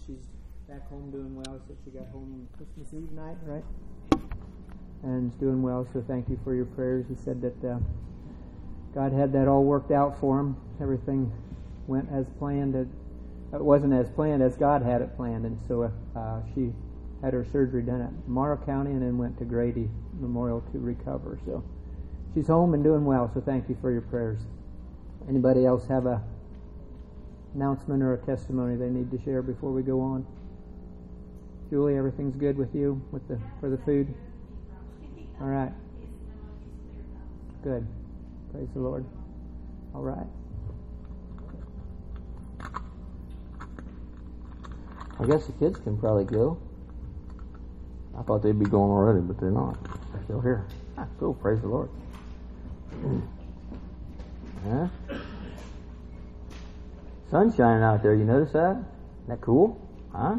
she's back home doing well. So she got home Christmas Eve night, right? And is doing well, so thank you for your prayers. He said that God had that all worked out for him. Everything went as planned. It wasn't as planned as God had it planned, and so she had her surgery done at Morrow County and then went to Grady Memorial to recover. So she's home and doing well, so thank you for your prayers. Anybody else have a announcement or a testimony they need to share before we go on? Julie, everything's good with you for the food? All right. Good. Praise the Lord. All right. I guess the kids can probably go. I thought they'd be going already, but they're not. They're still here. Cool. Praise the Lord. Huh? Sun's shining out there. You notice that? Isn't that cool? Huh?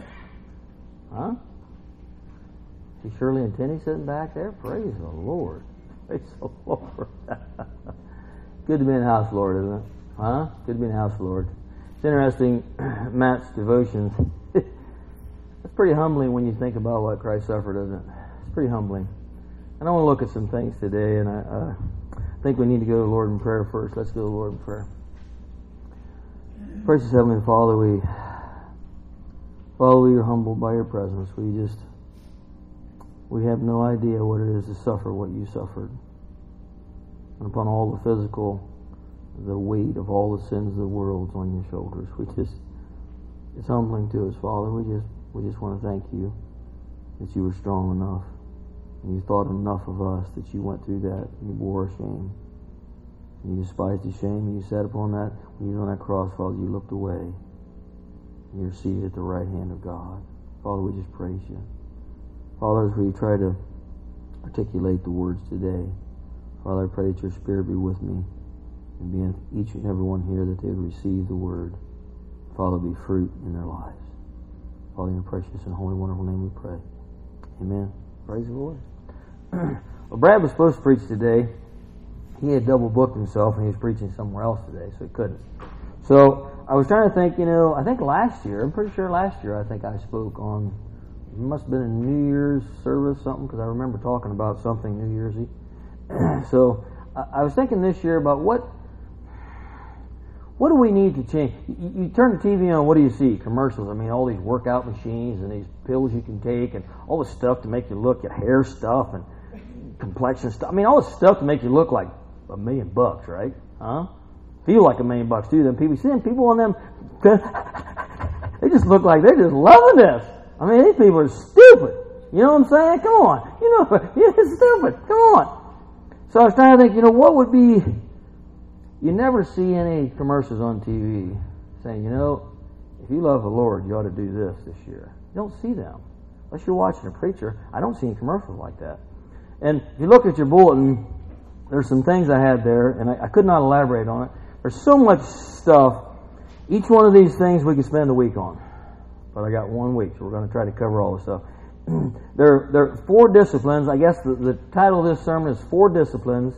See Shirley and Tenny sitting back there? Praise the Lord. Praise the Lord. Good to be in the house, Lord, isn't it? Huh? Good to be in the house, Lord. It's interesting, Matt's devotions. It's pretty humbling when you think about what Christ suffered, isn't it? It's pretty humbling. And I want to look at some things today, and I think we need to go to the Lord in prayer first. Let's go to the Lord in prayer. Precious Heavenly Father, we are humbled by your presence. We have no idea what it is to suffer what you suffered. And upon all the physical, the weight of all the sins of the world on your shoulders. It's humbling to us, Father. We just want to thank you that you were strong enough and you thought enough of us that you went through that and you bore our shame. And you despised the shame and you sat upon that. When you were on that cross, Father, you looked away. And you're seated at the right hand of God. Father, we just praise you. Father, as we try to articulate the words today, Father, I pray that your Spirit be with me and be in each and every one here, that they would receive the word. Father, be fruit in their lives. Father, in your precious and holy, wonderful name we pray. Amen. Praise the Lord. Well, Brad was supposed to preach today. He had double booked himself and he was preaching somewhere else today, so he couldn't. So I was trying to think, I think last year, I'm pretty sure last year, I think I spoke on, it must have been a New Year's service, something, because I remember talking about something New Year's Eve. So I was thinking this year about what do we need to change? You turn the TV on, what do you see? Commercials. I mean, all these workout machines and these pills you can take and all this stuff to make you look at hair stuff and complexion stuff. I mean, all this stuff to make you look like $1 million, right? Huh? Feel like $1 million too. Then people see them people on them, they just look like they're just loving this. I mean, these people are stupid. You know what I'm saying? Come on. It's stupid. Come on. So I was trying to think, what would be, you never see any commercials on TV saying, if you love the Lord, you ought to do this year. You don't see them. Unless you're watching a preacher, I don't see any commercials like that. And if you look at your bulletin, there's some things I had there, and I could not elaborate on it. There's so much stuff. Each one of these things we could spend a week on. But I got 1 week, so we're going to try to cover all the stuff. There are 4 disciplines. I guess the title of this sermon is 4 disciplines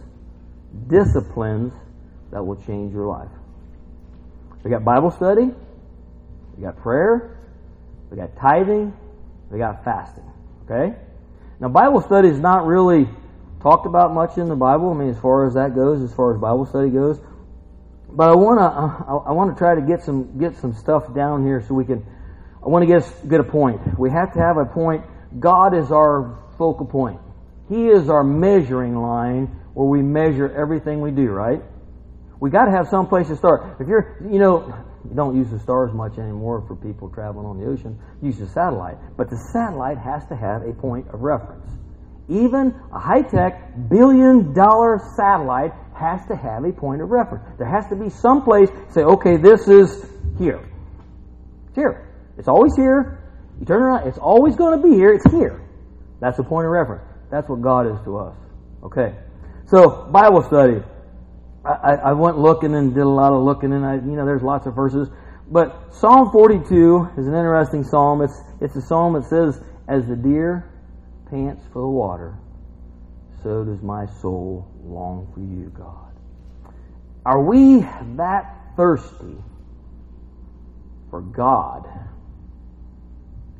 that will change your life. We got Bible study, we got prayer, we got tithing, we got fasting. Okay? Now, Bible study is not really talked about much in the Bible. I mean, as far as that goes, as far as Bible study goes. But I want to try to get some stuff down here so we can. I want to get a point. We have to have a point. God is our focal point. He is our measuring line where we measure everything we do, right? We got to have some place to start. If you don't use the stars much anymore for people traveling on the ocean. Use the satellite. But the satellite has to have a point of reference. Even a high-tech billion-dollar satellite has to have a point of reference. There has to be some place to say, okay, this is here. It's here. It's always here. You turn around, it's always going to be here. It's here. That's the point of reference. That's what God is to us. Okay. So, Bible study. I went looking and did a lot of looking, and there's lots of verses. But Psalm 42 is an interesting psalm. It's a psalm that says, "As the deer pants for the water, so does my soul long for you, God." Are we that thirsty for God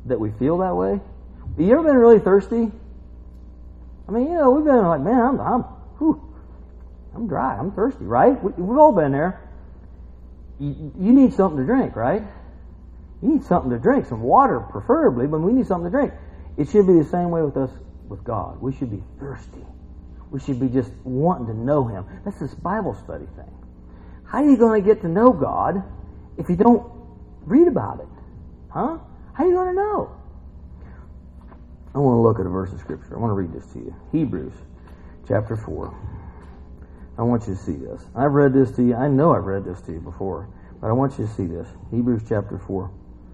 that we feel that way? You ever been really thirsty? I mean, we've been like, man, I'm dry, I'm thirsty, right? We've all been there. You need something to drink, right? You need something to drink, some water preferably, but we need something to drink. It should be the same way with us, with God. We should be thirsty. We should be just wanting to know Him. That's this Bible study thing. How are you going to get to know God if you don't read about it? Huh? How are you going to know? I want to look at a verse of Scripture. I want to read this to you. Hebrews chapter 4. I want you to see this. I've read this to you. I know I've read this to you before, but I want you to see this. Hebrews chapter 4.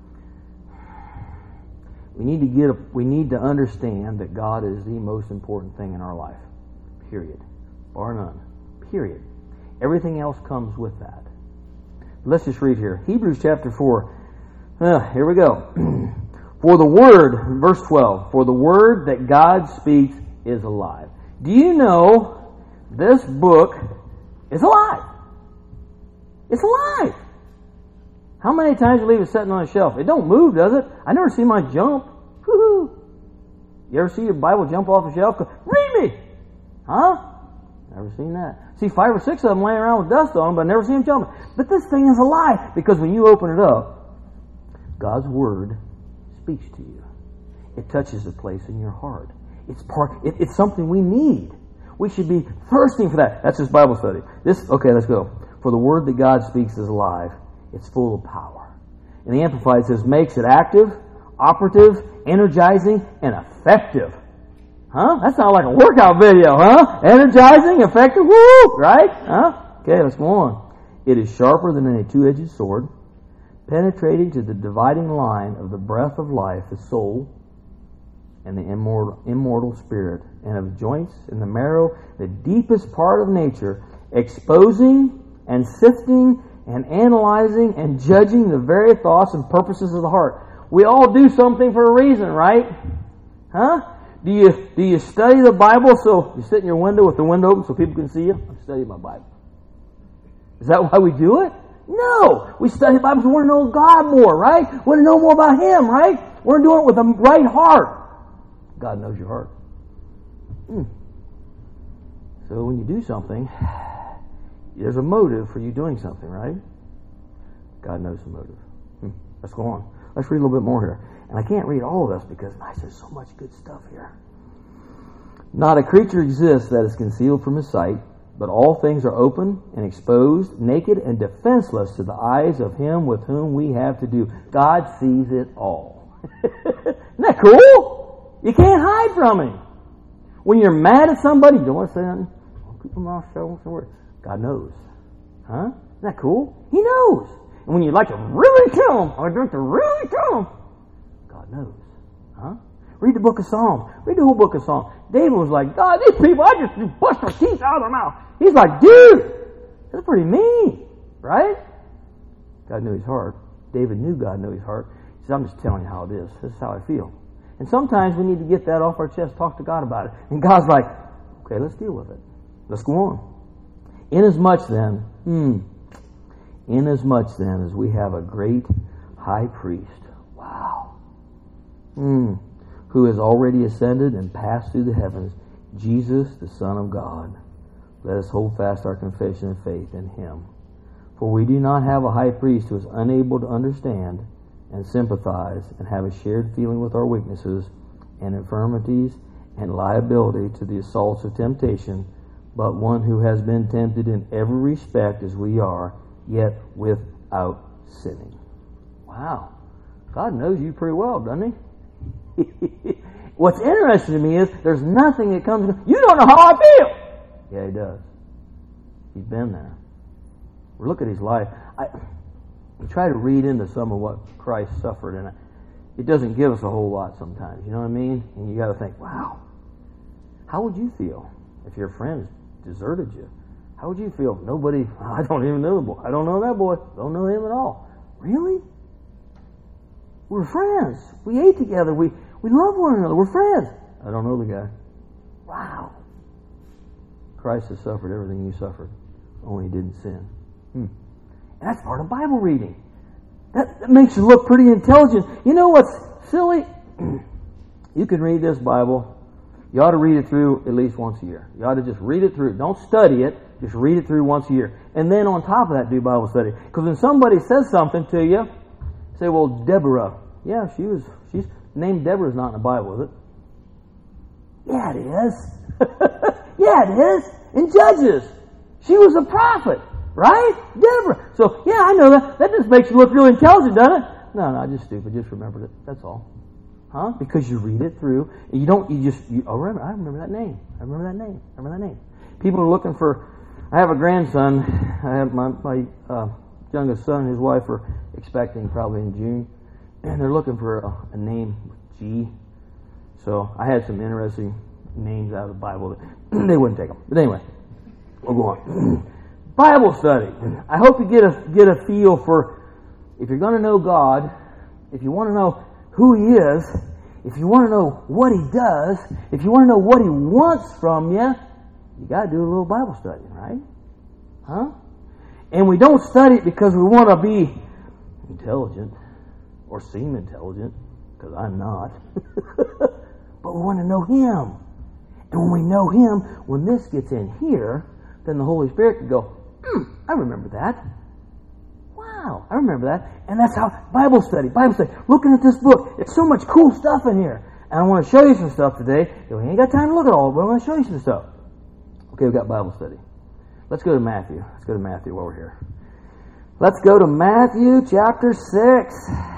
We need to understand that God is the most important thing in our life. Period. Bar none. Period. Everything else comes with that. Let's just read here. Hebrews chapter 4. Here we go. For the word, verse 12, for the word that God speaks is alive. Do you know this book is alive? It's alive. How many times do you leave it sitting on a shelf? It don't move, does it? I never see mine jump. Woo-hoo. You ever see your Bible jump off a shelf? Read me! Huh? Never seen that. See 5 or 6 of them laying around with dust on them, but I never see them jumping. But this thing is alive because when you open it up, God's Word speaks to you. It touches a place in your heart. It's something we need. We should be thirsting for that. That's this Bible study. Okay, let's go. For the Word that God speaks is alive. It's full of power. And the Amplified says, makes it active, operative, energizing, and effective. Huh? That sounds like a workout video, huh? Energizing, effective, woo! Right? Huh? Okay, let's go on. It is sharper than any two-edged sword, penetrating to the dividing line of the breath of life, the soul, and the immortal spirit, and of joints and the marrow, the deepest part of nature, exposing and sifting and analyzing and judging the very thoughts and purposes of the heart. We all do something for a reason, right? Huh? Do you study the Bible so you sit in your window with the window open so people can see you? I'm studying my Bible. Is that why we do it? No! We study the Bible because we want to know God more, right? We want to know more about Him, right? We're doing it with a right heart. God knows your heart. So when you do something, there's a motive for you doing something, right? God knows the motive. Let's go on. Let's read a little bit more here. And I can't read all of this because there's so much good stuff here. Not a creature exists that is concealed from His sight, but all things are open and exposed, naked and defenseless to the eyes of Him with whom we have to do. God sees it all. Isn't that cool? You can't hide from Him. When you're mad at somebody, you don't want to say nothing. Keep your mouth shut. God knows. Huh? Isn't that cool? He knows. And when you'd like to really kill Him, or drink to really kill Him, God knows. Huh? Read the book of Psalms. Read the whole book of Psalms. David was like, God, these people, I just bust their teeth out of their mouth. He's like, dude, that's pretty mean. Right? God knew his heart. David knew God knew his heart. He said, I'm just telling you how it is. This is how I feel. And sometimes we need to get that off our chest, talk to God about it. And God's like, okay, let's deal with it. Let's go on. Inasmuch then as we have a great high priest, wow, who has already ascended and passed through the heavens, Jesus, the Son of God, let us hold fast our confession of faith in Him. For we do not have a high priest who is unable to understand and sympathize and have a shared feeling with our weaknesses and infirmities and liability to the assaults of temptation, but one who has been tempted in every respect as we are, yet without sinning. Wow. God knows you pretty well, doesn't He? What's interesting to me is there's nothing that comes... You don't know how I feel! Yeah, He does. He's been there. We look at His life. I try to read into some of what Christ suffered, and it doesn't give us a whole lot sometimes. You know what I mean? And you got to think, wow, how would you feel if your friends deserted you? How would you feel? Nobody, I don't even know the boy. I don't know that boy. Don't know him at all. Really? We're friends. We ate together. We love one another. We're friends. I don't know the guy. Wow. Christ has suffered everything you suffered, only He didn't sin. And that's part of Bible reading. That makes you look pretty intelligent. You know what's silly? You can read this Bible. You ought to read it through at least once a year. You ought to just read it through. Don't study it. Just read it through once a year. And then on top of that, do Bible study. Because when somebody says something to you, say, well, Deborah. Yeah, she's named Deborah is not in the Bible, is it? Yeah, it is. Yeah, it is. In Judges. She was a prophet, right? Deborah. So, yeah, I know that. That just makes you look really intelligent, doesn't it? No, just stupid. Just remembered it. That's all. Huh? Because you read it through. And I remember that name. I remember that name. People are looking for, I have a grandson. I have my youngest son and his wife are expecting probably in June. And they're looking for a name with G. So I had some interesting names out of the Bible. They wouldn't take them. But anyway, we'll go on. Bible study. I hope you get a feel for, if you're going to know God, if you want to know who He is, if you want to know what He does, if you want to know what He wants from you, you got to do a little Bible study, right? Huh? And we don't study it because we want to be intelligent or seem intelligent, because I'm not. But we want to know Him. And when we know Him, when this gets in here, then the Holy Spirit can go, I remember that. Wow, I remember that. And that's how Bible study. Looking at this book, there's so much cool stuff in here. And I want to show you some stuff today. We ain't got time to look at all, but I want to show you some stuff. Okay, we've got Bible study. Let's go to Matthew. While we're here. Let's go to Matthew chapter 6.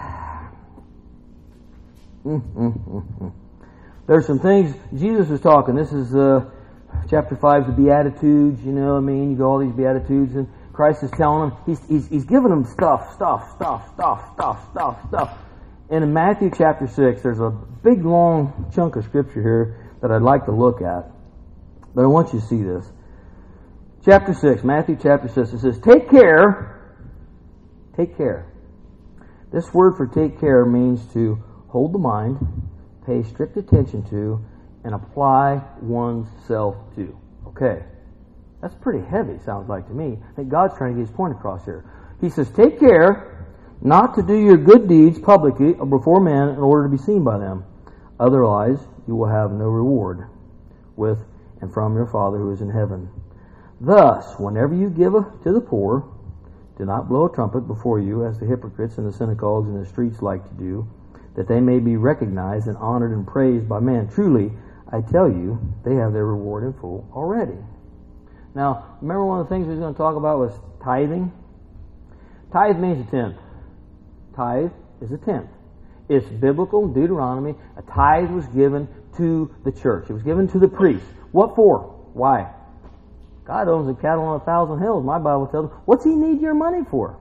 There's some things Jesus was talking. This is chapter 5 is the Beatitudes. You know what I mean? You go all these Beatitudes, and Christ is telling them, he's giving them stuff. And in Matthew chapter 6, there's a big long chunk of scripture here that I'd like to look at. But I want you to see this. Chapter 6, Matthew chapter 6, it says, take care. Take care. This word for take care means to hold the mind, pay strict attention to, and apply oneself to. Okay. That's pretty heavy, sounds like to me. I think God's trying to get His point across here. He says, take care not to do your good deeds publicly or before men in order to be seen by them. Otherwise, you will have no reward with and from your Father who is in heaven. Thus, whenever you give to the poor, do not blow a trumpet before you, as the hypocrites in the synagogues and the streets like to do, that they may be recognized and honored and praised by men. Truly, I tell you, they have their reward in full already. Now, remember one of the things we were going to talk about was tithing? Tithe means a tenth. Tithe is a tenth. It's biblical in Deuteronomy. A tithe was given to the church. It was given to the priest. What for? Why? God owns the cattle on 1,000 hills. My Bible tells him. What's He need your money for?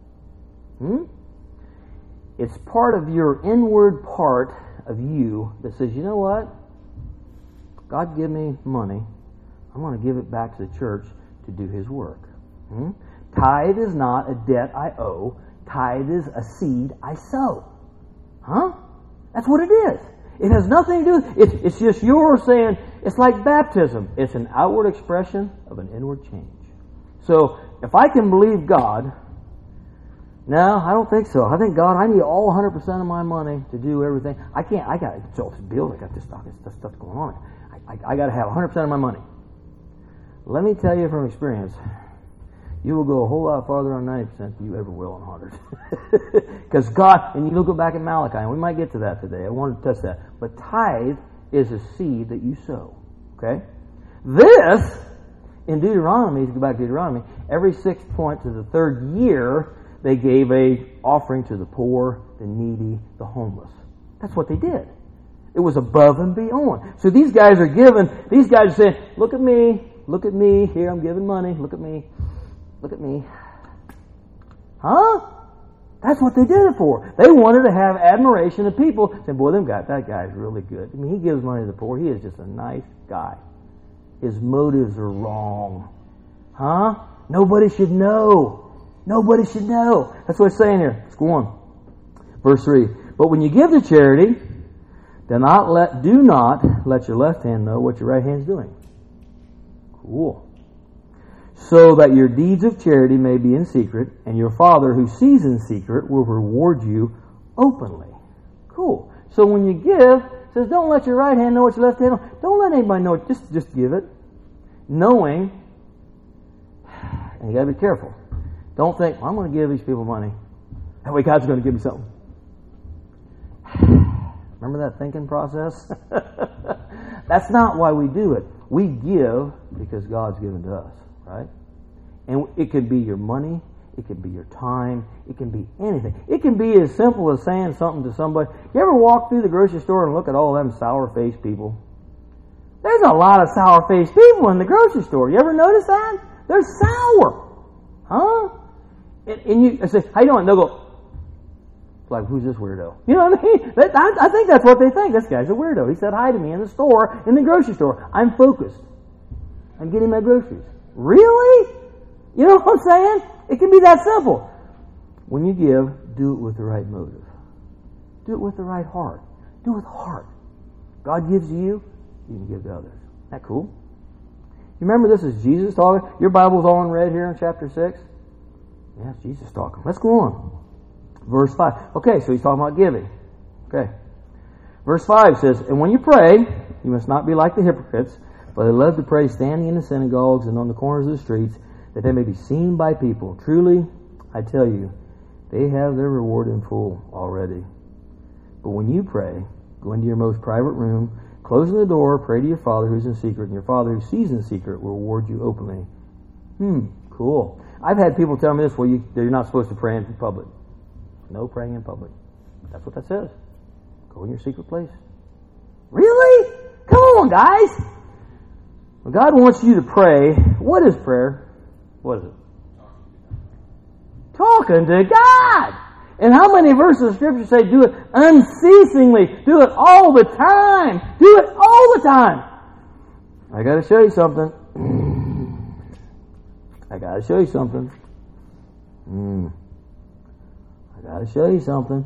It's part of your inward part of you that says, you know what? God give me money. I'm going to give it back to the church to do His work. Tithe is not a debt I owe. Tithe is a seed I sow. Huh? That's what it is. It has nothing to do with it. It's just you're saying, it's like baptism. It's an outward expression of an inward change. So, if I can believe God, no, I don't think so. I think God, I need all 100% of my money to do everything. I got bills, I got this stuff going on. I got to have 100% of my money. Let me tell you from experience, you will go a whole lot farther on 90% than you ever will on 100. Because God, and you look back at Malachi, and we might get to that today. I wanted to touch that. But tithe is a seed that you sow. Okay? This, in Deuteronomy, if you go back to Deuteronomy, every 6th point to the 3rd year, they gave a offering to the poor, the needy, the homeless. That's what they did. It was above and beyond. So these guys are saying, look at me, here I'm giving money, look at me. Huh? That's what they did it for. They wanted to have admiration of people, saying, boy, that guy's really good. I mean, he gives money to the poor, he is just a nice guy. His motives are wrong. Huh? Nobody should know. That's what it's saying here. Let's go on. Verse 3. But when you give to charity, do not let your left hand know what your right hand's doing. Cool. So that your deeds of charity may be in secret, and your Father who sees in secret will reward you openly. Cool. So when you give, it says, don't let your right hand know what your left hand knows. Don't let anybody know it. Just give it. Knowing, and you got to be careful. Don't think, well, I'm going to give these people money. That way God's going to give me something. Remember that thinking process? That's not why we do it. We give because God's given to us, right? And it could be your money. It could be your time. It can be anything. It can be as simple as saying something to somebody. You ever walk through the grocery store and look at all them sour-faced people? There's a lot of sour-faced people in the grocery store. You ever notice that? They're sour. Huh? And you say, how you doing? They'll go, like, who's this weirdo? You know what I mean? I think that's what they think. This guy's a weirdo. He said hi to me in the store, in the grocery store. I'm focused. I'm getting my groceries. Really? You know what I'm saying? It can be that simple. When you give, do it with the right motive. Do it with the right heart. Do it with heart. God gives you, you can give to others. Isn't that cool? You remember this is Jesus talking? Your Bible's all in red here in chapter 6? Yeah, it's Jesus talking. Let's go on. Verse 5. Okay, so he's talking about giving. Okay. Verse 5 says, and when you pray, you must not be like the hypocrites, for they love to pray standing in the synagogues and on the corners of the streets, that they may be seen by people. Truly, I tell you, they have their reward in full already. But when you pray, go into your most private room, close the door, pray to your Father who's in secret, and your Father who sees in secret will reward you openly. Cool. I've had people tell me this, well, you're not supposed to pray in public. No praying in public. That's what that says. Go in your secret place. Really? Come on, guys. Well, God wants you to pray. What is prayer? What is it? Talking to God. And how many verses of Scripture say do it unceasingly? Do it all the time. Do it all the time. I got to show you something. I got to show you something. I got to show you something.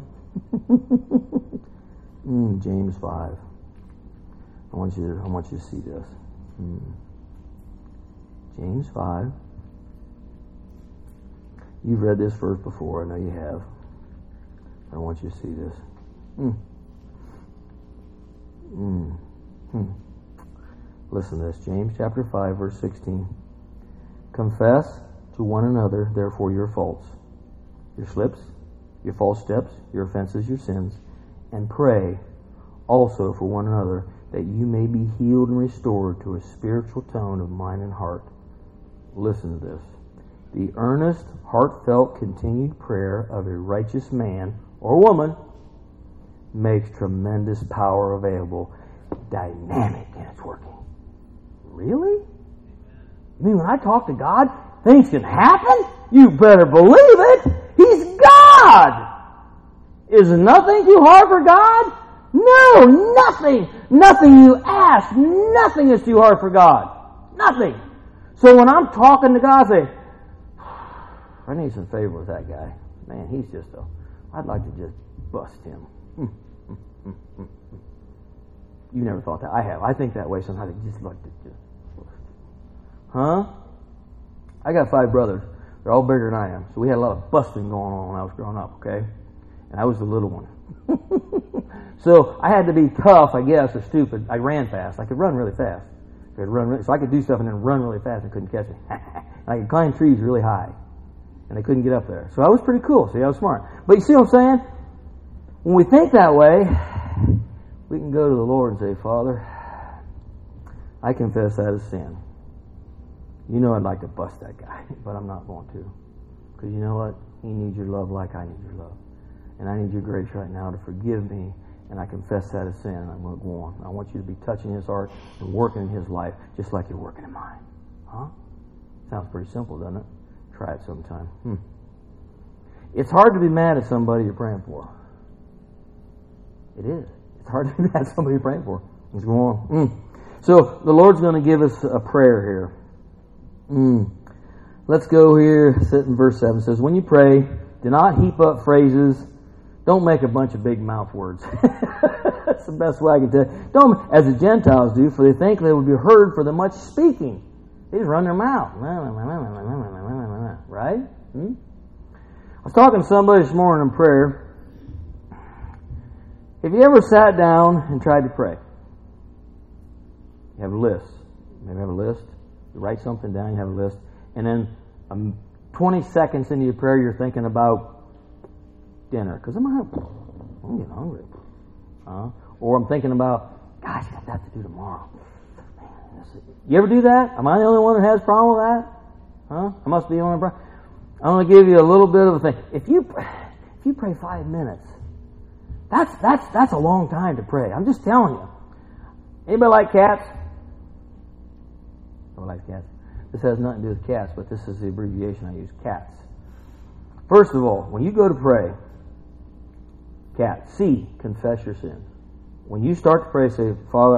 James 5. I want you to see this. James 5. You've read this verse before. I know you have. I want you to see this. Listen to this. James chapter 5, verse 16. Confess to one another, therefore, your faults, your slips, your false steps, your offenses, your sins, and pray also for one another, that you may be healed and restored to a spiritual tone of mind and heart. Listen to this. The earnest, heartfelt, continued prayer of a righteous man or woman makes tremendous power available, dynamic in its working. Really? You mean when I talk to God, things can happen? You better believe it. He's God. Is nothing too hard for God? No, nothing. Nothing you ask. Nothing is too hard for God. Nothing. So when I'm talking to God, I say, I need some favor with that guy. Man, he's just I'd like to just bust him. You never thought that. I have. I think that way sometimes. I just like to just bust. Huh? I got 5 brothers. They're all bigger than I am. So we had a lot of busting going on when I was growing up, okay? And I was the little one. So I had to be tough, I guess, or stupid. I ran fast. I could run really fast. So I could do stuff and then run really fast and couldn't catch me. I could climb trees really high. And they couldn't get up there. So I was pretty cool. See, I was smart. But you see what I'm saying? When we think that way, we can go to the Lord and say, Father, I confess that as sin. You know I'd like to bust that guy, but I'm not going to. Because you know what? He needs your love like I need your love. And I need your grace right now to forgive me. And I confess that as sin. And I'm going to go on. I want you to be touching his heart and working in his life just like you're working in mine. Huh? Sounds pretty simple, doesn't it? Try it sometime. It's hard to be mad at somebody you're praying for. It is. It's hard to be mad at somebody you're praying for. Let's go on. So the Lord's going to give us a prayer here. Let's go here. Sit in verse 7. It says, when you pray, do not heap up phrases. Don't make a bunch of big mouth words. That's the best way I can tell you. Don't, as the Gentiles do, for they think they will be heard for the much speaking. They just run their mouth. Right? I was talking to somebody this morning in prayer, Have you ever sat down and tried to pray? You have a list. Maybe have a list. You write something down, you have a list. And then 20 seconds into your prayer, you're thinking about dinner. Because I'm getting hungry. Or I'm thinking about, gosh, I got that to do tomorrow. You ever do that? Am I the only one that has a problem with that? I must be the only one. I'm going to give you a little bit of a thing. If you pray 5 minutes, that's a long time to pray. I'm just telling you. Anybody like cats? Nobody likes cats. This has nothing to do with cats, but this is the abbreviation I use, cats. First of all, when you go to pray, cat, C, confess your sins. When you start to pray, say, Father,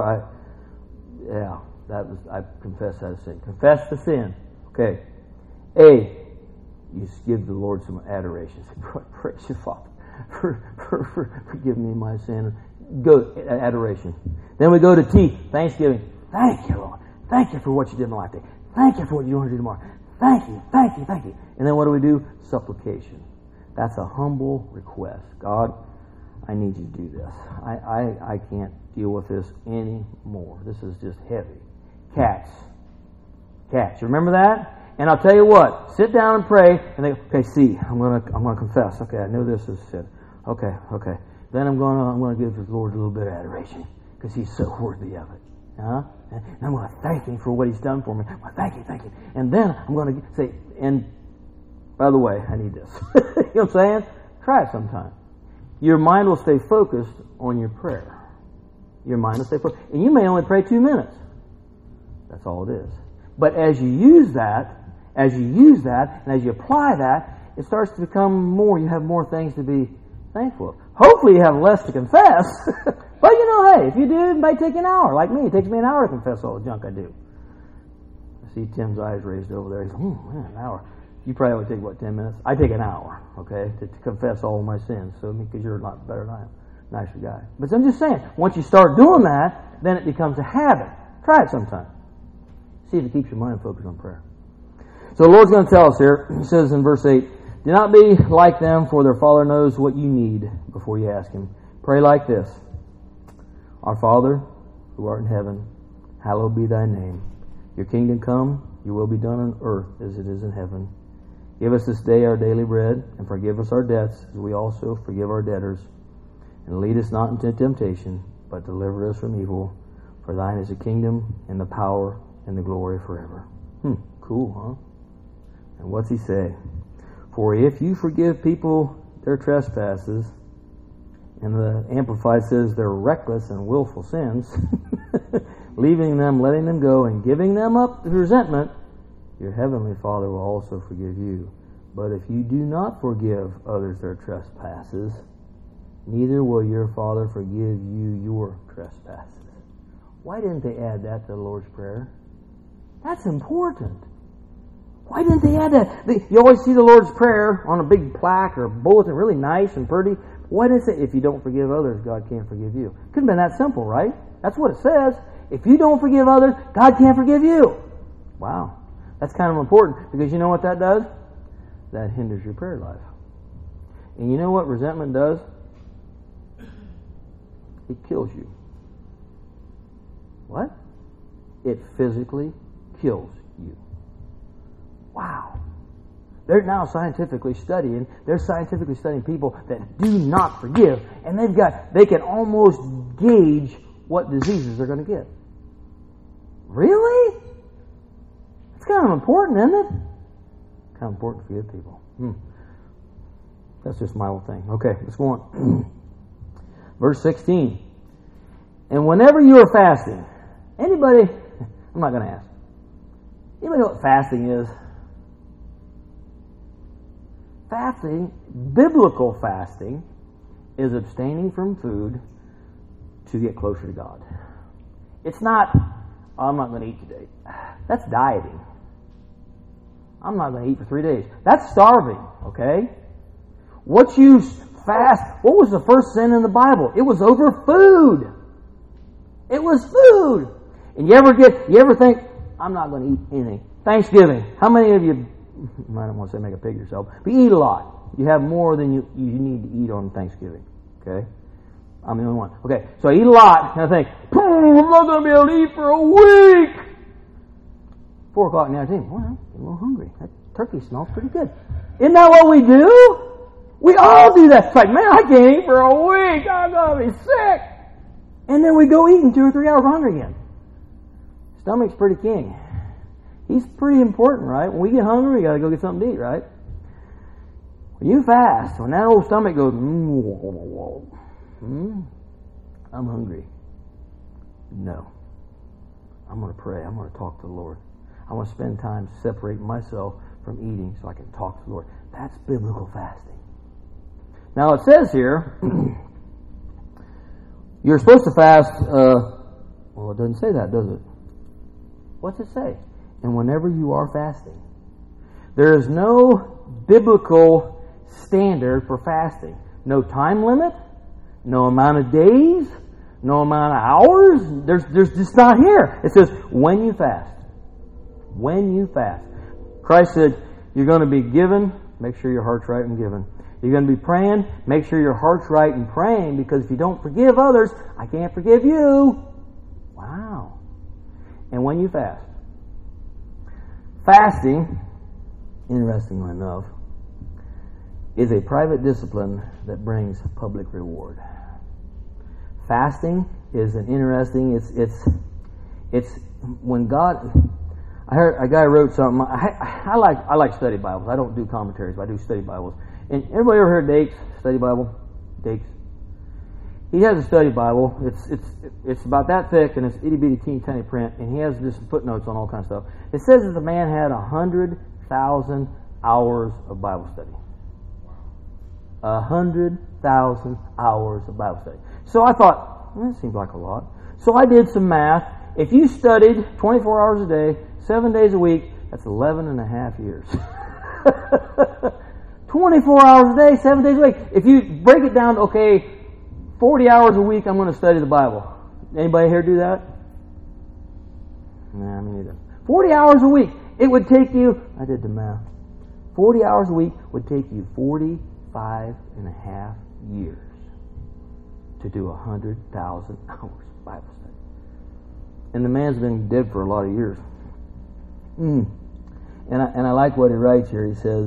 I confess that sin. Confess the sin. Okay. A, you give the Lord some adoration. Say, praise you, Father. Forgive me my sin. Go, adoration. Then we go to T, thanksgiving. Thank you, Lord. Thank you for what you did in my life today. Thank you for what you want to do tomorrow. Thank you, thank you, thank you. And then what do? Supplication. That's a humble request. God, I need you to do this. I can't deal with this anymore. This is just heavy. Cats. You remember that? And I'll tell you what, sit down and pray, and they go, okay, see, I'm gonna confess. Okay, I know this is sin. Okay. Then I'm gonna give the Lord a little bit of adoration, because He's so worthy of it. And I'm going to thank Him for what He's done for me. Well, thank you. And then I'm going to say, and by the way, I need this. You know what I'm saying? Try it sometime. Your mind will stay focused on your prayer. Your mind will stay focused. And you may only pray 2 minutes. That's all it is. But as you use that, and as you apply that, it starts to become more. You have more things to be thankful of. Hopefully you have less to confess. But hey, if you do, it might take an hour. Like me, it takes me an hour to confess all the junk I do. I see Tim's eyes raised over there. He's like, man, an hour. You probably would take, 10 minutes? I take an hour, okay, to confess all my sins. So, because you're a lot better than I am. Nicer guy. But I'm just saying, once you start doing that, then it becomes a habit. Try it sometime. See if it keeps your mind focused on prayer. So the Lord's going to tell us here, He says in verse 8, do not be like them, for their Father knows what you need before you ask Him. Pray like this. Our Father, who art in heaven, hallowed be thy name. Your kingdom come, your will be done on earth as it is in heaven. Give us this day our daily bread, and forgive us our debts, as we also forgive our debtors. And lead us not into temptation, but deliver us from evil. For thine is the kingdom, and the power, and the glory forever. Cool, huh? And what's He say? For if you forgive people their trespasses, and the Amplified says they're reckless and willful sins, letting them go, and giving them up to resentment, your heavenly Father will also forgive you. But if you do not forgive others their trespasses, neither will your Father forgive you your trespasses. Why didn't they add that to the Lord's Prayer? That's important. Why didn't they add that? You always see the Lord's Prayer on a big plaque or a bulletin, really nice and pretty. Why did it say, if you don't forgive others, God can't forgive you? Could have been that simple, right? That's what it says. If you don't forgive others, God can't forgive you. Wow. That's kind of important, because you know what that does? That hinders your prayer life. And you know what resentment does? It kills you. What? It physically kills you. Wow. They're now scientifically studying people that do not forgive, and they can almost gauge what diseases they're going to get. Really? It's kind of important, isn't it? Kind of important to forgive people. That's just my little thing. Okay, let's go on. Verse 16. And whenever you are fasting, anybody, I'm not going to ask. Anybody know what fasting is? Fasting, biblical fasting, is abstaining from food to get closer to God. It's not, I'm not going to eat today. That's dieting. I'm not going to eat for 3 days. That's starving, okay? What you fast, what was the first sin in the Bible? It was over food. It was food. And you ever think, I'm not going to eat anything. Thanksgiving. How many of you, I don't want to say make a pig yourself, but you eat a lot. You have more than you need to eat on Thanksgiving. Okay? I'm the only one. Okay, so I eat a lot, and I think, I'm not going to be able to eat for a week. 4 o'clock in the afternoon, well, I'm a little hungry. That turkey smells pretty good. Isn't that what we do? We all do that. It's like, man, I can't eat for a week. I'm going to be sick. And then we go eat in 2 or 3 hours, we're hungry again. Stomach's pretty king. He's pretty important, right? When we get hungry, we got to go get something to eat, right? When you fast, when that old stomach goes, I'm hungry. No. I'm going to pray. I'm going to talk to the Lord. I want to spend time separating myself from eating so I can talk to the Lord. That's biblical fasting. Now it says here, you're supposed to fast, well, it doesn't say that, does it? What's it say? And whenever you are fasting. There is no biblical standard for fasting. No time limit, no amount of days, no amount of hours. There's just not here. It says, when you fast. When you fast. Christ said, you're going to be given, make sure your heart's right and given. You're going to be praying, make sure your heart's right and praying, because if you don't forgive others, I can't forgive you. Wow. And when you fast. Fasting, interestingly enough, is a private discipline that brings public reward. Fasting is an interesting, it's when God, I heard a guy wrote something, I like study Bibles. I don't do commentaries, but I do study Bibles. And everybody ever heard Dakes, study Bible? Dakes. He has a study Bible. It's about that thick, and it's itty bitty teeny tiny print, and he has just footnotes on all kinds of stuff. It says that the man had 100,000 hours of Bible study. 100,000 hours of Bible study. So I thought, that seems like a lot. So I did some math. If you studied 24 hours a day, 7 days a week, that's 11 and a half years. 24 hours a day, 7 days a week. If you break it down, okay, 40 hours a week, I'm going to study the Bible. Anybody here do that? Nah, me neither. 40 hours a week. It would take you, I did the math, 40 hours a week would take you 45 and a half years to do 100,000 hours of Bible study. And the man's been dead for a lot of years. And I like what he writes here. He says,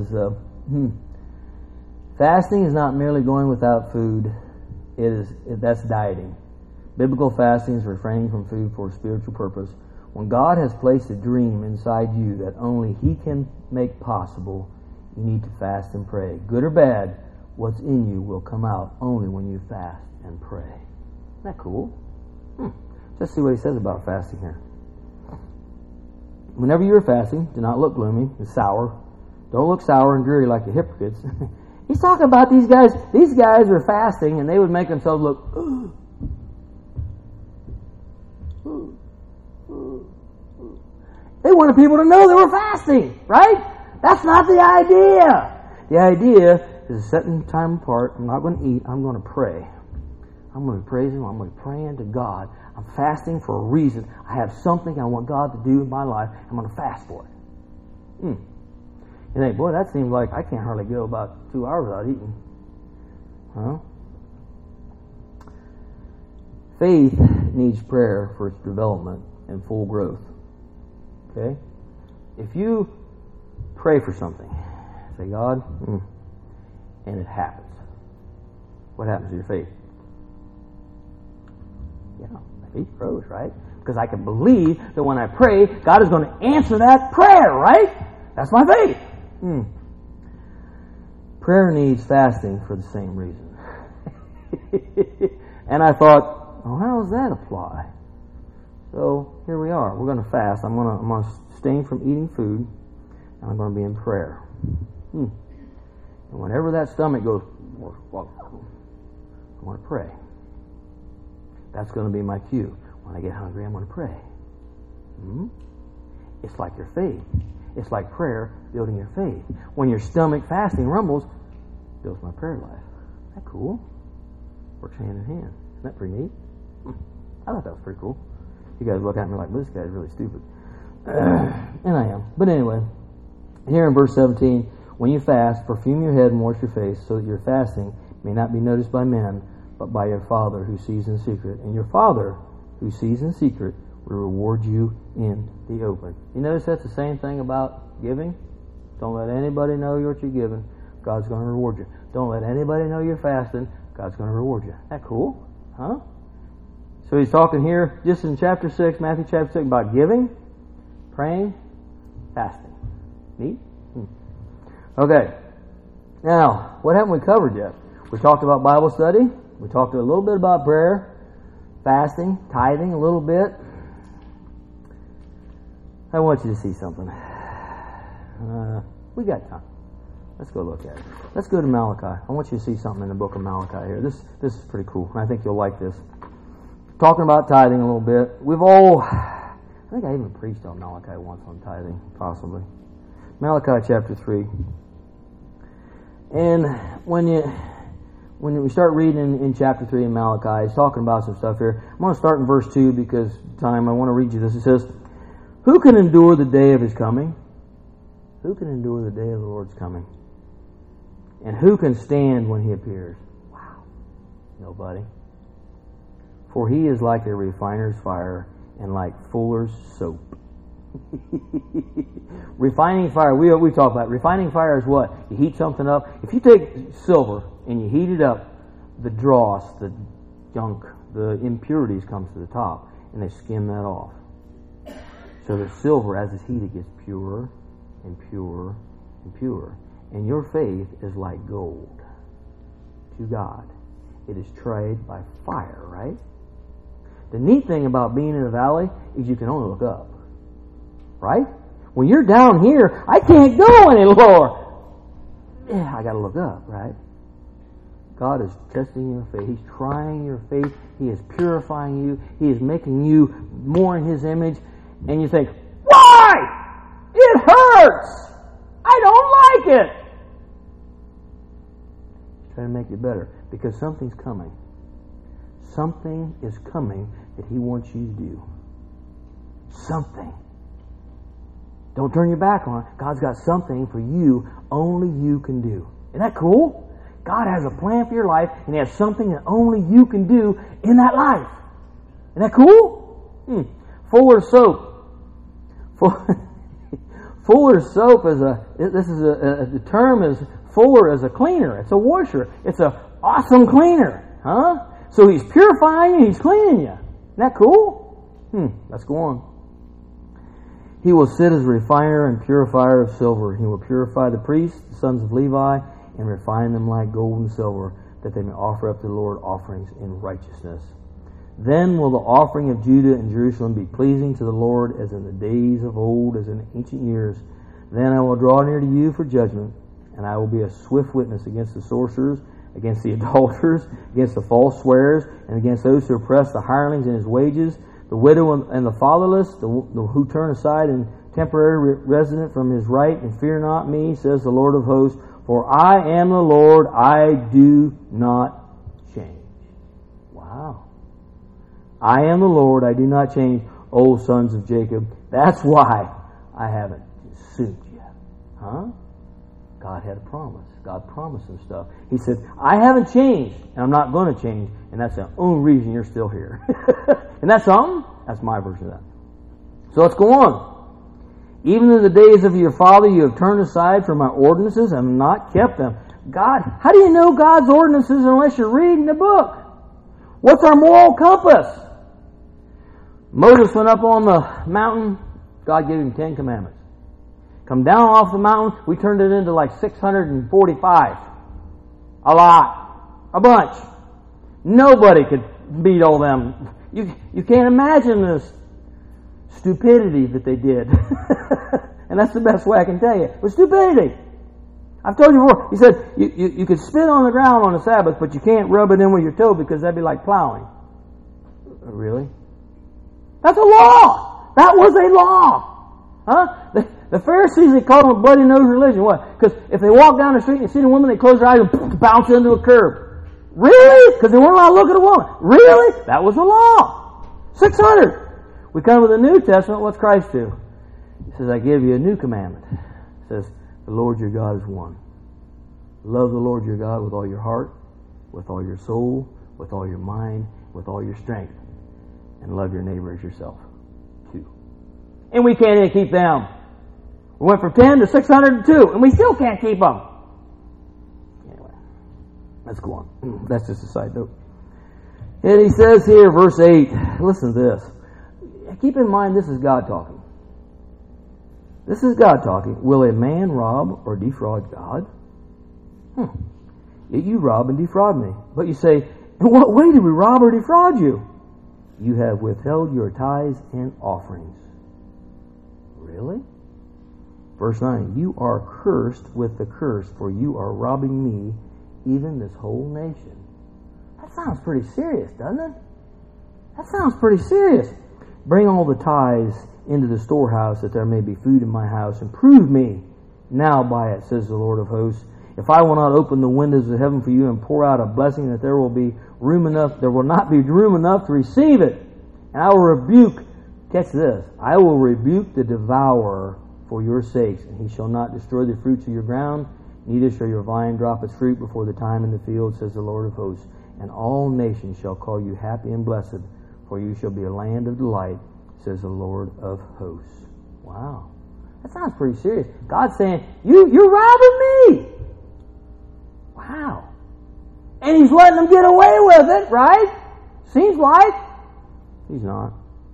fasting is not merely going without food. That's dieting. Biblical fasting is refraining from food for a spiritual purpose. When God has placed a dream inside you that only He can make possible, you need to fast and pray. Good or bad, what's in you will come out only when you fast and pray. Isn't that cool? Let's see what he says about fasting here. Whenever you are fasting, do not look gloomy and sour. Don't look sour and dreary like the hypocrites. He's talking about these guys. These guys are fasting, and they would make themselves look. They wanted people to know they were fasting, right? That's not the idea. The idea is setting time apart. I'm not going to eat. I'm going to pray. I'm going to praise Him. I'm going to pray unto God. I'm fasting for a reason. I have something I want God to do in my life. I'm going to fast for it. You think, boy, that seems like I can't hardly go about 2 hours without eating. Huh? Faith needs prayer for its development and full growth. Okay? If you pray for something, say, God, and it happens. What happens to your faith? Yeah, my faith grows, right? Because I can believe that when I pray, God is going to answer that prayer, right? That's my faith. Prayer needs fasting for the same reason. And I thought, oh, how does that apply? So here we are. We're going to fast. I'm going to abstain from eating food, and I'm going to be in prayer. And whenever that stomach goes, I want to pray. That's going to be my cue. When I get hungry, I'm going to pray. It's like your faith. It's like prayer building your faith. When your stomach fasting rumbles, builds my prayer life. Isn't that cool? Works hand in hand. Isn't that pretty neat? I thought that was pretty cool. You guys look at me like, this guy's really stupid. And I am. But anyway, here in verse 17, when you fast, perfume your head and wash your face, so that your fasting may not be noticed by men, but by your Father who sees in secret. And your Father who sees in secret will reward you in the open. You notice that's the same thing about giving? Don't let anybody know what you're giving. God's going to reward you. Don't let anybody know you're fasting. God's going to reward you. Isn't that cool? Huh? So he's talking here just in chapter 6, Matthew chapter 6, about giving, praying, fasting. Neat? Okay. Now, what haven't we covered yet? We talked about Bible study. We talked a little bit about prayer, fasting, tithing a little bit. I want you to see something. We got time. Let's go look at it. Let's go to Malachi. I want you to see something in the book of Malachi here. This is pretty cool, and I think you'll like this. Talking about tithing a little bit. I think I even preached on Malachi once on tithing, possibly. Malachi chapter 3. And when we start reading in chapter 3 in Malachi, he's talking about some stuff here. I'm going to start in verse 2 because time I want to read you this. It says, "Who can endure the day of his coming? Who can endure the day of the Lord's coming? And who can stand when he appears?" Wow. Nobody. "For he is like a refiner's fire and like fuller's soap." Refining fire, we talk about refining fire is what? You heat something up. If you take silver and you heat it up, the dross, the junk, the impurities comes to the top, and they skim that off. So the silver, as it's heated, gets purer and purer and purer. And your faith is like gold to God. It is tried by fire, right? The neat thing about being in a valley is you can only look up. Right? When you're down here, I can't go any lower. Yeah, I got to look up, right? God is testing your faith. He's trying your faith. He is purifying you. He is making you more in His image. And you think, why? It hurts. I don't like it. He's trying to make you better because something's coming. Something is coming that He wants you to do. Something. Don't turn your back on it. God's got something for you only you can do. Isn't that cool? God has a plan for your life, and He has something that only you can do in that life. Isn't that cool? Fuller soap. Fuller soap is the term is fuller as a cleaner. It's a washer. It's an awesome cleaner. Huh? So He's purifying you, He's cleaning you. Isn't that cool? Let's go on. "He will sit as a refiner and purifier of silver. He will purify the priests, the sons of Levi, and refine them like gold and silver, that they may offer up to the Lord offerings in righteousness. Then will the offering of Judah and Jerusalem be pleasing to the Lord as in the days of old, as in ancient years. Then I will draw near to you for judgment, and I will be a swift witness against the sorcerers, against the adulterers, against the false swearers, and against those who oppress the hirelings in his wages, the widow and the fatherless, who turn aside and temporary resident from his right, and fear not me, says the Lord of hosts, for I am the Lord, I do not change." Wow. "I am the Lord, I do not change, O sons of Jacob. That's why I haven't sued you." Huh? God had a promise. God promised some stuff. He said, I haven't changed, and I'm not going to change, and that's the only reason you're still here. And that's something? That's my version of that. So let's go on. "Even in the days of your father you have turned aside from my ordinances and have not kept them." God, how do you know God's ordinances unless you're reading the book? What's our moral compass? Moses went up on the mountain. God gave him 10 commandments. Come down off the mountain, we turned it into like 645. A lot. A bunch. Nobody could beat all them. You can't imagine this stupidity that they did. And that's the best way I can tell you. It was stupidity. I've told you before. He said, you could spit on the ground on the Sabbath, but you can't rub it in with your toe because that'd be like plowing. Really? That's a law. That was a law. Huh? The Pharisees, they called them a bloody-nosed religion. What? Because if they walk down the street and see the woman, they close their eyes and bounce into a curb. Really? Because they weren't allowed to look at a woman. Really? That was a law. 600. We come to the New Testament. What's Christ do? He says, I give you a new commandment. He says, the Lord your God is one. Love the Lord your God with all your heart, with all your soul, with all your mind, with all your strength, and love your neighbor as yourself. 2. And we can't even keep them. We went from 10 to 602, and we still can't keep them. Anyway, let's go on. That's just a side note. And he says here, verse 8, listen to this. Keep in mind, this is God talking. This is God talking. Will a man rob or defraud God? Yet you rob and defraud me. But you say, in what way did we rob or defraud you? You have withheld your tithes and offerings. Really? Verse 9, you are cursed with the curse, for you are robbing me, even this whole nation. That sounds pretty serious, doesn't it? That sounds pretty serious. Bring all the tithes into the storehouse, that there may be food in my house, and prove me now by it, says the Lord of hosts. If I will not open the windows of heaven for you and pour out a blessing, that there will not be room enough to receive it. And I will rebuke, catch this, I will rebuke the devourer for your sakes, and he shall not destroy the fruits of your ground, neither shall your vine drop its fruit before the time in the field, says the Lord of hosts. And all nations shall call you happy and blessed, for you shall be a land of delight, says the Lord of hosts. Wow. That sounds pretty serious. God's saying, you're robbing me. Wow. And he's letting them get away with it, right? Seems like. He's not.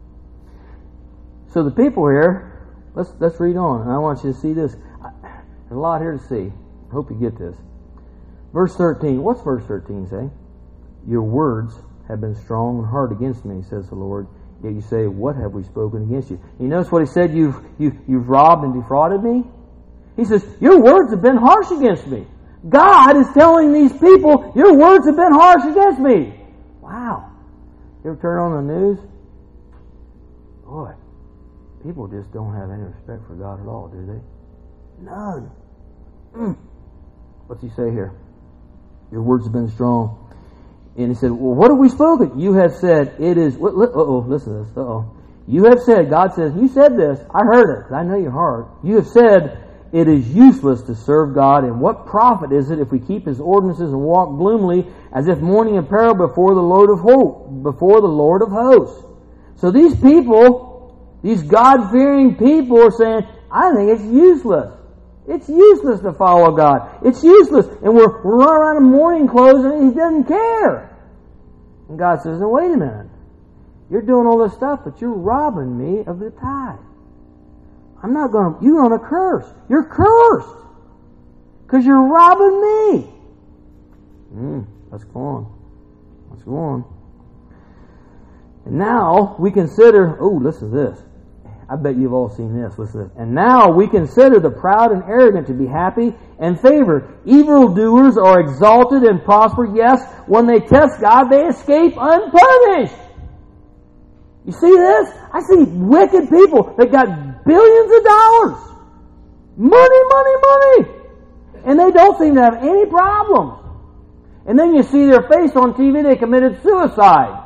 So the people here, let's read on. And I want you to see this. There's a lot here to see. I hope you get this. Verse 13. What's verse 13 say? Your words have been strong and hard against me, says the Lord. Yet you say, what have we spoken against you? You notice what he said? You've robbed and defrauded me? He says, your words have been harsh against me. God is telling these people, your words have been harsh against me. Wow. You ever turn on the news? Boy, people just don't have any respect for God at all, do they? None. What's he say here? Your words have been strong. And he said, well, what have we spoken? You have said it is... listen to this. You have said, God says, you said this. I heard it, because I know your heart. You have said it is useless to serve God, and what profit is it if we keep His ordinances and walk gloomily as if mourning apparel before the Lord of hosts? So these people, these God-fearing people are saying, I think it's useless. It's useless to follow God. It's useless. And we're running around in mourning clothes and He doesn't care. And God says, no, wait a minute. You're doing all this stuff, but you're robbing me of the tithe. You're on a curse. You're cursed. Because you're robbing me. Let's go on. And now we consider, listen to this. I bet you've all seen this. Listen to this. And now we consider the proud and arrogant to be happy and favored. Evildoers are exalted and prosper. Yes, when they test God, they escape unpunished. You see this? I see wicked people that got billions of dollars. Money. And they don't seem to have any problems. And then you see their face on TV, they committed suicide.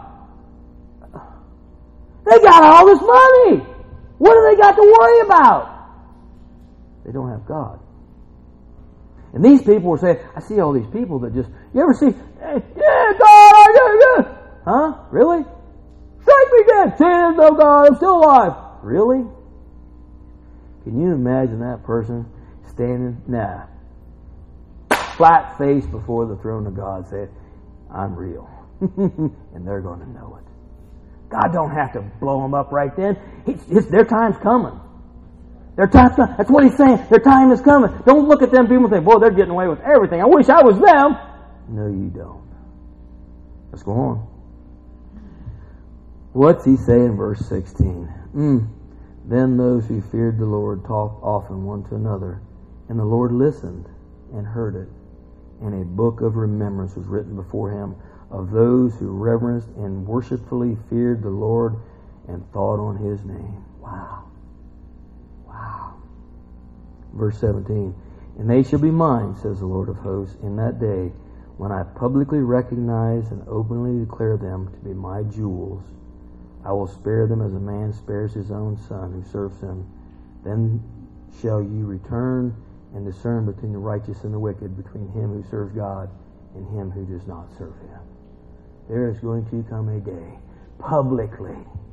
They got all this money. What do they got to worry about? They don't have God. And these people are saying, I see all these people that just, you ever see, yeah, God, huh? Really? Strike me dead. Sin, no God, I'm still alive. Really? Can you imagine that person standing, flat face before the throne of God saying, I'm real. And they're going to know it. God don't have to blow them up right then. Their time's coming. Their time's coming. That's what He's saying. Their time is coming. Don't look at them people and think, boy, they're getting away with everything. I wish I was them. No, you don't. Let's go on. What's He say in verse 16? Then those who feared the Lord talked often one to another, and the Lord listened and heard it. And a book of remembrance was written before Him of those who reverenced and worshipfully feared the Lord and thought on His name. Wow. Verse 17. And they shall be mine, says the Lord of hosts, in that day when I publicly recognize and openly declare them to be my jewels. I will spare them as a man spares his own son who serves him. Then shall you return and discern between the righteous and the wicked, between him who serves God and him who does not serve Him. there is going to come a day, publicly,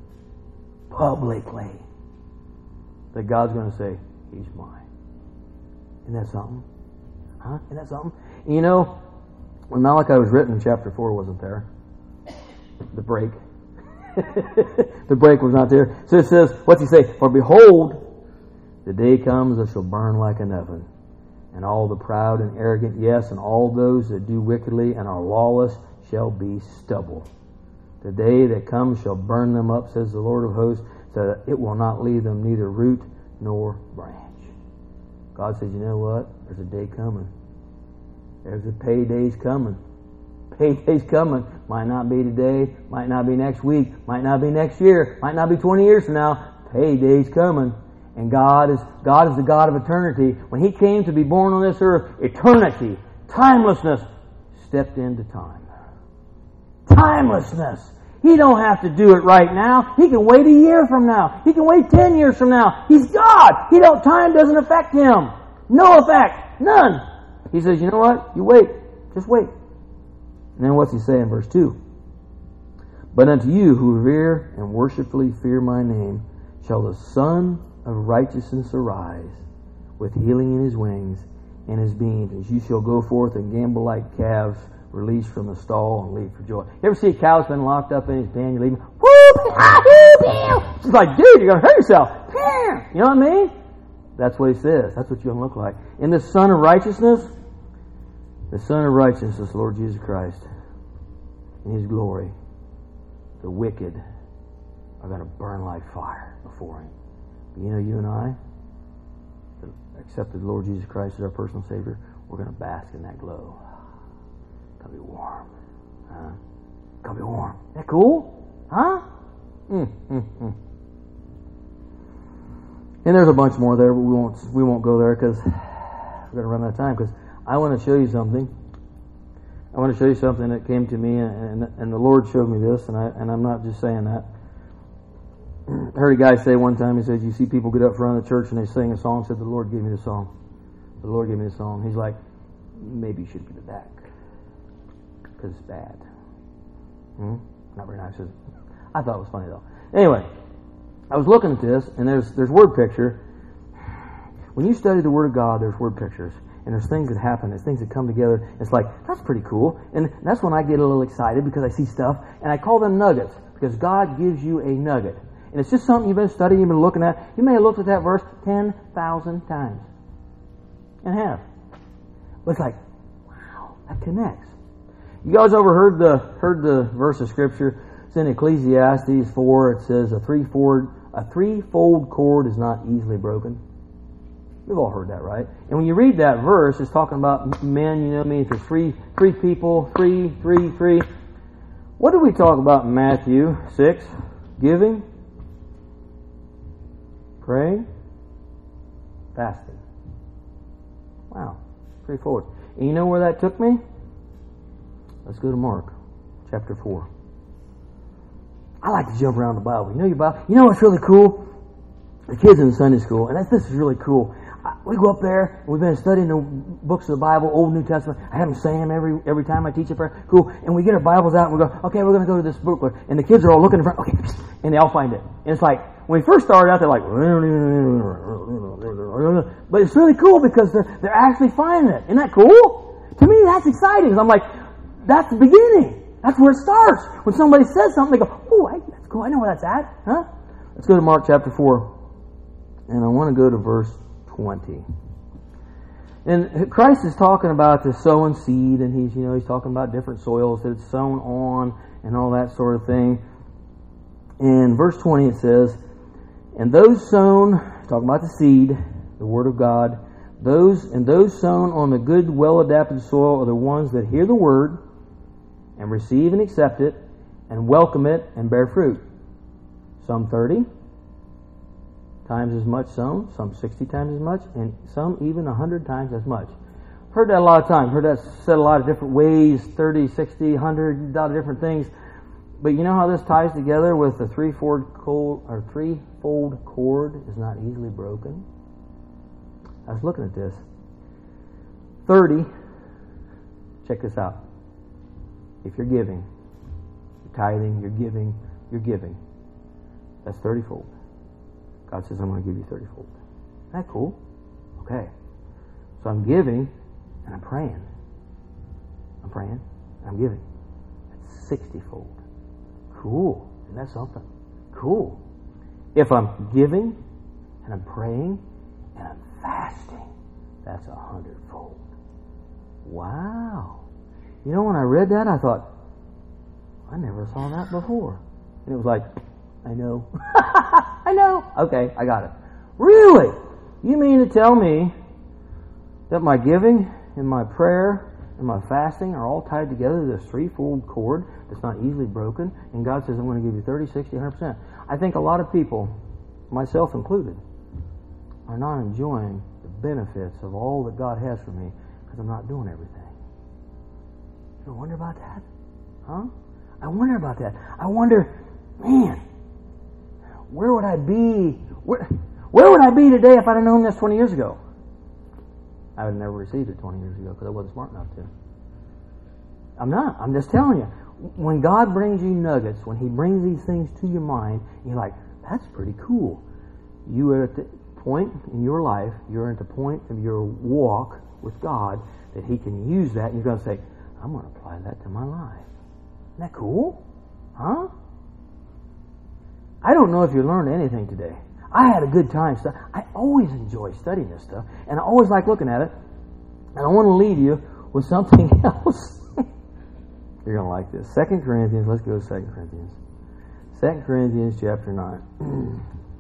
that God's going to say, He's mine. Isn't that something? Huh? Isn't that something? You know, when Malachi was written, chapter 4 wasn't there. The break. The break was not there. So it says, what's he say? For behold, the day comes that shall burn like an oven, and all the proud and arrogant, yes, and all those that do wickedly and are lawless shall be stubble. The day that comes shall burn them up, says the Lord of hosts, so that it will not leave them neither root nor branch. God says, you know what? There's a day coming. There's a payday's coming. Payday's coming. Might not be today, might not be next week, might not be next year, might not be 20 years from now. Payday's coming. And God is the God of eternity. When He came to be born on this earth, eternity, timelessness, stepped into time. Timelessness. He don't have to do it right now. He can wait a year from now. He can wait 10 years from now. He's God. Time doesn't affect Him. No effect. None. He says, you know what? You wait. Just wait. And then what's He say in verse 2? But unto you who revere and worshipfully fear my name, shall the Son of righteousness arise, with healing in His wings and His beams, as you shall go forth and gambol like calves released from the stall and leap for joy. You ever see a cow that's been locked up in his pen, you leave him, it's like, dude, you're going to hurt yourself. You know what I mean? That's what He says. That's what you're going to look like. And the Son of righteousness, Lord Jesus Christ, in His glory, the wicked are going to burn like fire before Him. But you know, you and I, that accepted the Lord Jesus Christ as our personal Savior, we're going to bask in that glow. It's going to be warm. Huh? It's going to be warm. Isn't that cool? Huh? And there's a bunch more there, but we won't go there because we're going to run out of time. Because I want to show you something. I want to show you something that came to me, and the Lord showed me this, and I'm not just saying that. I heard a guy say one time, he said, you see people get up front of the church and they sing a song, said, the Lord gave me the song. The Lord gave me the song. He's like, maybe you should give it back. Because it's bad. Not very nice, is it? I thought it was funny though. Anyway, I was looking at this, and there's word picture. When you study the Word of God, there's word pictures. And there's things that happen, there's things that come together. It's like, that's pretty cool. And that's when I get a little excited because I see stuff. And I call them nuggets. Because God gives you a nugget. And it's just something you've been studying, you've been looking at. You may have looked at that verse 10,000 times. And have. But it's like, wow, that connects. You guys ever heard the verse of Scripture? It's in Ecclesiastes 4. It says, a threefold cord is not easily broken. We've all heard that, right? And when you read that verse, it's talking about men, you know what I mean? If there's three people, three. What did we talk about in Matthew 6? Giving, praying, fasting. Wow, straightforward. And you know where that took me? Let's go to Mark, chapter 4. I like to jump around the Bible. You know your Bible? You know what's really cool? The kids in Sunday school, and this is really cool. We go up there, and we've been studying the books of the Bible, Old New Testament. I have them say them every time I teach a prayer. Cool. And we get our Bibles out, and we go, okay, we're going to go to this book. And the kids are all looking in front, okay, and they all find it. And it's like, when we first started out, they're like, but it's really cool because they're actually finding it. Isn't that cool? To me, that's exciting. Because I'm like, that's the beginning. That's where it starts. When somebody says something, they go, oh, that's cool. I know where that's at. Huh? Let's go to Mark chapter 4. And I want to go to verse 20. And Christ is talking about the sowing seed, and he's talking about different soils that it's sown on and all that sort of thing. In verse 20 it says, and those sown, talking about the seed, the Word of God, those sown on the good, well-adapted soil are the ones that hear the Word and receive and accept it and welcome it and bear fruit. Some 30 times as much sown, some 60 times as much, and some even 100 times as much. Heard that a lot of times. Heard that said a lot of different ways, 30, 60, 100, a lot of different things. But you know how this ties together with the threefold cord is not easily broken? I was looking at this. 30, check this out. If you're giving, tithing, you're giving. That's 30-fold. God says, I'm going to give you 30-fold. Isn't that cool? Okay. So I'm giving and I'm praying. I'm praying and I'm giving. That's 60-fold. Cool. Isn't that something? Cool. If I'm giving and I'm praying and I'm fasting, that's 100-fold. Wow. You know, when I read that, I thought, I never saw that before. And it was like, I know. I know. Okay, I got it. Really? You mean to tell me that my giving and my prayer and my fasting are all tied together to this threefold cord that's not easily broken? And God says, I'm going to give you 30, 60, 100%. I think a lot of people, myself included, are not enjoying the benefits of all that God has for me because I'm not doing everything. You ever wonder about that? Huh? I wonder about that. I wonder, man, where would I be? Where would I be today if I'd have known this 20 years ago? I would have never received it 20 years ago because I wasn't smart enough to. I'm not. I'm just telling you. When God brings you nuggets, when He brings these things to your mind, you're like, that's pretty cool. You are at the point in your life, you're at the point of your walk with God that He can use that, and you're going to say, I'm going to apply that to my life. Isn't that cool? Huh? I don't know if you learned anything today. I had a good time. I always enjoy studying this stuff, and I always like looking at it, and I want to leave you with something else. You're going to like this. 2 Corinthians, let's go to 2 Corinthians. 2 Corinthians chapter 9.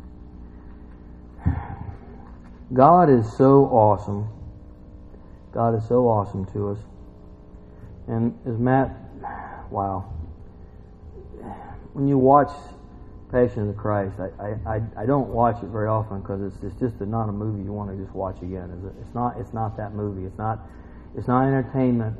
God is so awesome. God is so awesome to us. And as Matt, wow. When you watch Passion of the Christ, I don't watch it very often because it's just not a movie you want to just watch again. It's not that movie. It's not entertainment.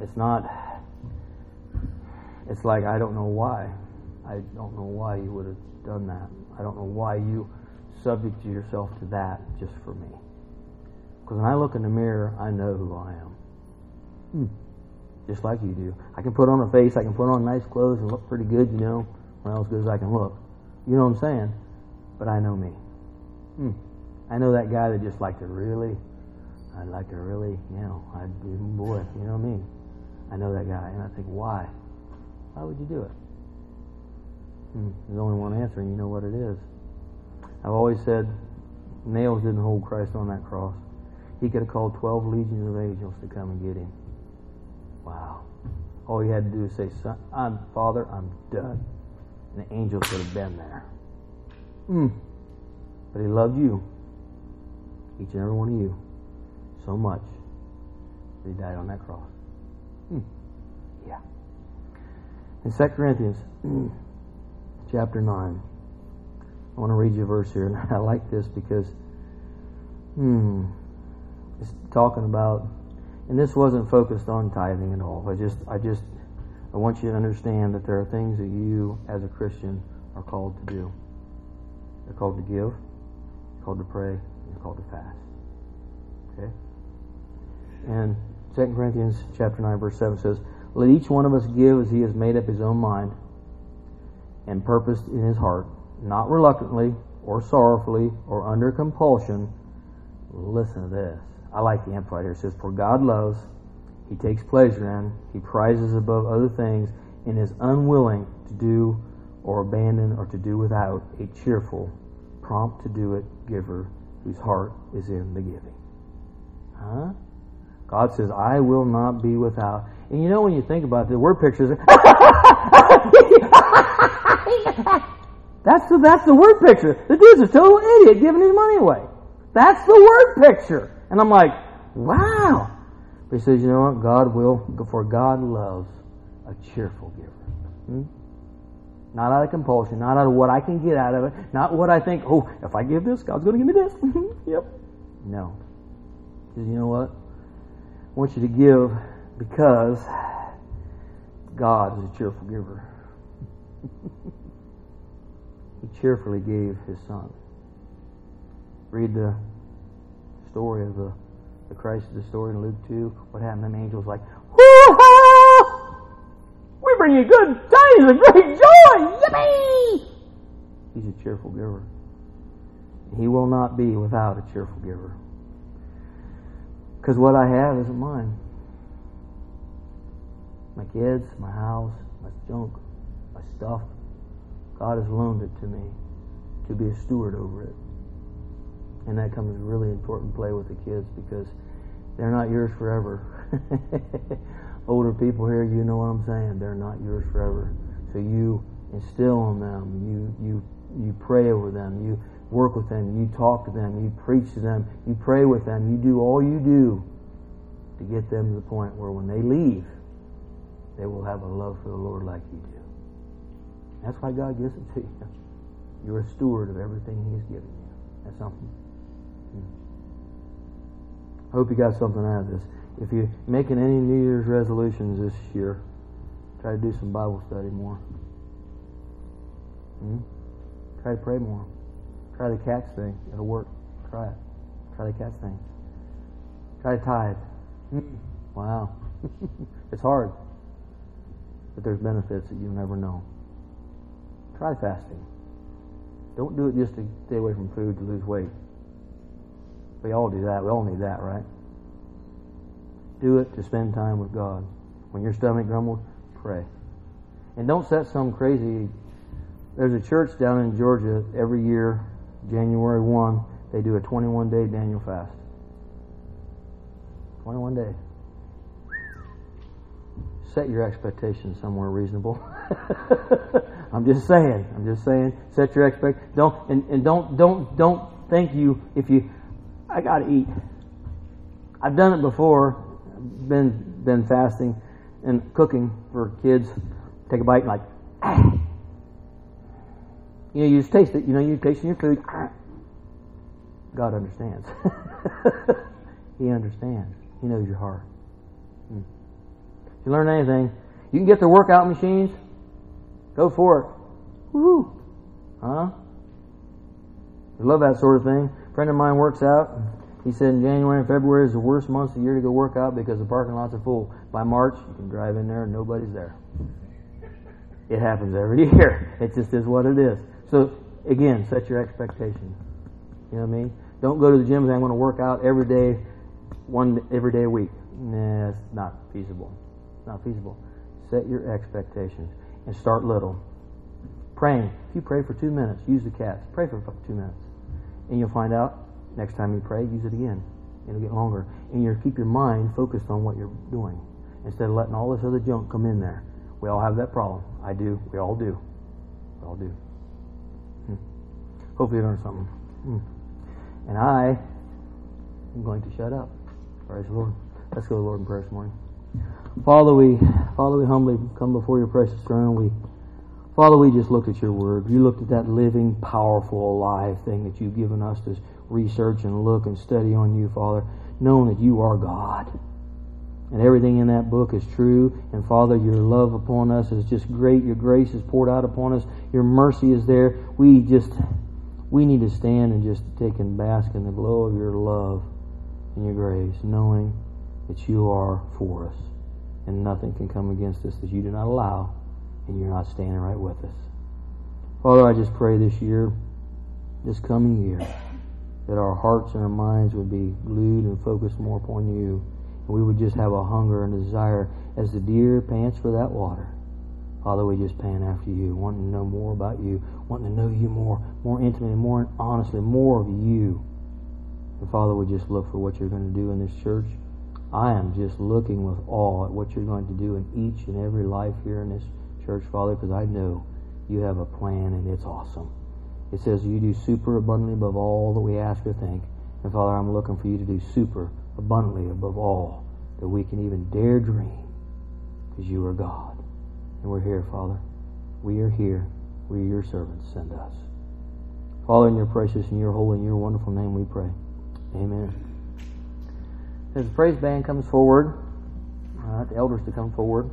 It's like, I don't know why. I don't know why you would have done that. I don't know why you subject yourself to that just for me. Because when I look in the mirror, I know who I am. Just like you do. I can put on a face, I can put on nice clothes and look pretty good, well, as good as I can look. You know what I'm saying? But I know me. I know that guy that just I'd like to really, boy, you know me. I know that guy, and I think, why? Why would you do it? There's only one answer, and you know what it is. I've always said, nails didn't hold Christ on that cross. He could have called 12 legions of angels to come and get Him. Wow. All He had to do is say, Father, I'm done. And the angels would have been there. But He loved you, each and every one of you, so much that He died on that cross. Yeah. In 2 Corinthians chapter 9, I want to read you a verse here, and I like this because it's talking about, and this wasn't focused on tithing at all. I want you to understand that there are things that you, as a Christian, are called to do. They're called to give, they're called to pray, and they're called to fast. Okay? And 2 Corinthians chapter 9, verse 7 says, let each one of us give as he has made up his own mind and purposed in his heart, not reluctantly or sorrowfully or under compulsion. Listen to this. I like the Amplified here. It says, for God loves, He takes pleasure in, He prizes above other things, and is unwilling to do or abandon or to do without a cheerful, prompt to do it giver whose heart is in the giving. Huh? God says, I will not be without. And you know, when you think about it, the word picture is that's the word picture. The dude's a total idiot giving his money away. That's the word picture. And I'm like, wow. But He says, you know what? For God loves a cheerful giver. Not out of compulsion, not out of what I can get out of it, not what I think, if I give this, God's going to give me this. Yep. No. He says, you know what? I want you to give because God is a cheerful giver. He cheerfully gave His Son. Read the story of the Christ of the story in Luke 2. What happened? Them angels like, we bring you good tidings. is a great joy. Yippee! He's a cheerful giver. He will not be without a cheerful giver. Because what I have isn't mine. My kids, my house, my junk, my stuff. God has loaned it to me to be a steward over it. And that comes really important play with the kids because they're not yours forever. Older people here, you know what I'm saying. They're not yours forever. So you instill on them. You pray over them. You work with them. You talk to them. You preach to them. You pray with them. You do all you do to get them to the point where when they leave, they will have a love for the Lord like you do. That's why God gives it to you. You're a steward of everything He's given you. That's something. I hope you got something out of this. If you're making any New Year's resolutions this year, try to do some Bible study more. Try to pray more. Try the catch thing. It'll work. Try it. Try the catch thing. Try to tithe. Wow. It's hard. But there's benefits that you'll never know. Try fasting. Don't do it just to stay away from food to lose weight. We all do that. We all need that, right? Do it to spend time with God. When your stomach grumbles, pray. And don't set some crazy... There's a church down in Georgia every year, January 1, they do a 21-day Daniel fast. 21 days. Set your expectations somewhere reasonable. I'm just saying. Set your expectations. Don't think I got to eat. I've done it before. Been fasting and cooking for kids. Take a bite and you just taste it. You're tasting your food. God understands. He understands. He knows your heart. If you learn anything, you can get the workout machines. Go for it. Woohoo! Huh? I love that sort of thing. A friend of mine works out. He said in January and February is the worst months of the year to go work out because the parking lots are full. By March, you can drive in there and nobody's there. It happens every year. It just is what it is. So, again, set your expectations. You know what I mean? Don't go to the gym and say, I'm going to work out every day a week. Nah, it's not feasible. It's not feasible. Set your expectations and start little. Praying. If you pray for 2 minutes, use the cats. Pray for 2 minutes. And you'll find out, next time you pray, use it again. It'll get longer. And you keep your mind focused on what you're doing instead of letting all this other junk come in there. We all have that problem. I do. We all do. We all do. Hopefully you learned something. And I am going to shut up. Praise the Lord. Let's go to the Lord in prayer this morning. Father, we humbly come before your precious throne. Father, we just looked at your word. You looked at that living, powerful, alive thing that you've given us to research and look and study on you, Father, knowing that you are God. And everything in that book is true. And Father, your love upon us is just great. Your grace is poured out upon us. Your mercy is there. We need to stand and just take and bask in the glow of your love and your grace, knowing that you are for us. And nothing can come against us that you do not allow, and you're not standing right with us. Father, I just pray this year, this coming year, that our hearts and our minds would be glued and focused more upon you. And we would just have a hunger and desire as the deer pants for that water. Father, we just pant after you, wanting to know more about you, wanting to know you more intimately, more honestly, more of you. And Father, we just look for what you're going to do in this church. I am just looking with awe at what you're going to do in each and every life here in this church, Father, because I know you have a plan and it's awesome. It says you do super abundantly above all that we ask or think. And Father, I'm looking for you to do super abundantly above all that we can even dare dream, because you are God. And we're here, Father. We are here. We are your servants. Send us. Father, in your precious and your holy and your wonderful name we pray. Amen. As the praise band comes forward, the elders to come forward,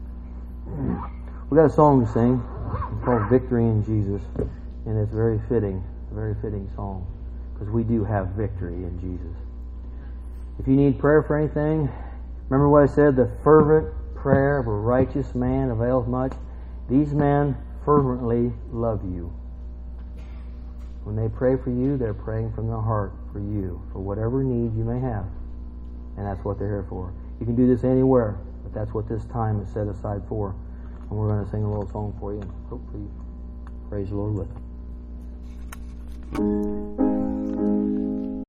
we got a song to sing. It's called Victory in Jesus. And it's very fitting song, because we do have victory in Jesus. If you need prayer for anything, remember what I said, the fervent prayer of a righteous man avails much. These men fervently love you. When they pray for you, they're praying from their heart for you, for whatever need you may have. And that's what they're here for. You can do this anywhere, but that's what this time is set aside for. And we're going to sing a little song for you, and hopefully praise the Lord with it.